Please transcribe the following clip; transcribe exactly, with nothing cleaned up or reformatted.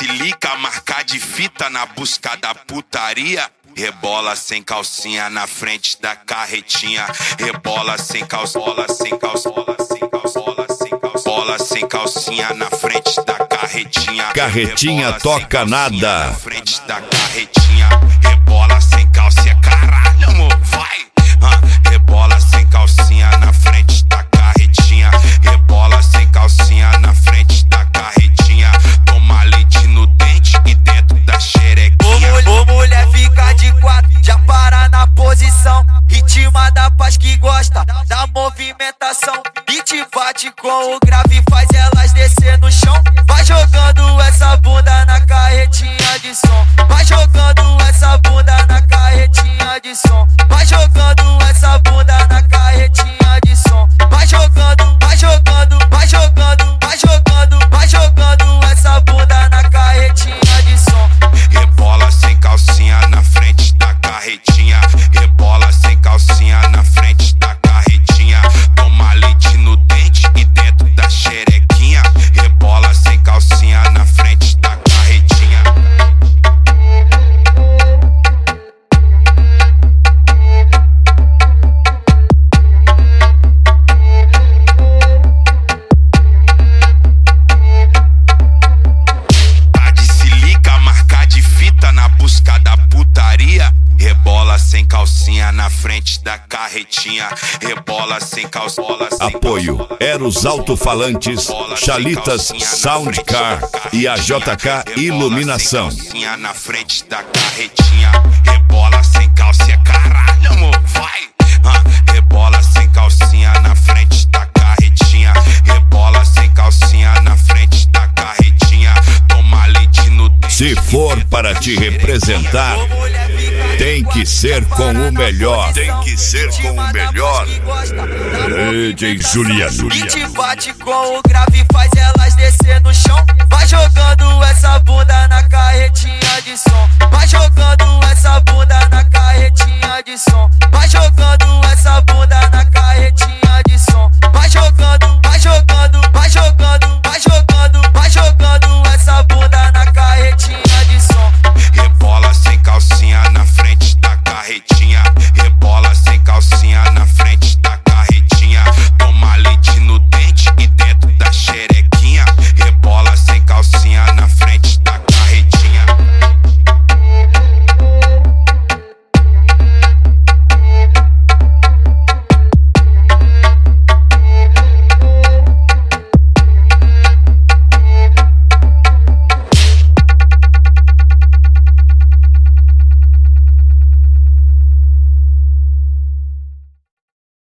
silica, marca de fita na busca da putaria. Rebola sem calcinha na frente da carretinha. Rebola sem calça, bola sem calça, bola sem calça, bola sem calça, bola sem calcinha na frente da carretinha. Carretinha toca nada. Na frente da carretinha. Rebola sem calcinha, caralho, amor, vai. Ah, rebola sem calcinha na frente da carretinha. Rebola sem calcinha na frente da carretinha. Toma leite no dente e dentro da xerequinha. Ô, ô mulher, fica de quatro, já para na posição. Ritma da paz que gosta da movimentação. E te bate com o grave, faz elas descer no chão. Vai jogando essa bunda na carretinha de som. Vai jogando essa bunda na carretinha de som. Vai jogando essa bunda na carretinha de som. Vai jogando, vai jogando, vai jogando, vai jogando, vai jogando essa bunda na carretinha de som. Rebola sem calcinha na frente da carretinha. Rebola sem calcinha na frente da carretinha. Toma leite no dente e dentro da xerequinha. Rebola sem calcinha na frente da carretinha. Tá de silica, marca de fita na busca da putaria. Rebola sem calcinha na frente da carretinha. Rebola sem calça, bola sem Apoio calça, Eros Alto-Falantes, Chalitas Soundcar e a J K Iluminação. Calcinha na frente da carretinha. Rebola sem calcinha, caralho, amor, vai. Ah, rebola sem calcinha na frente da carretinha. Rebola sem calcinha na frente da carretinha. Toma leite no dente. Se for para te representar, tem que ser com o melhor. Tem que ser com o melhor. D J Juliano. E te bate com o grave, faz elas descer no chão.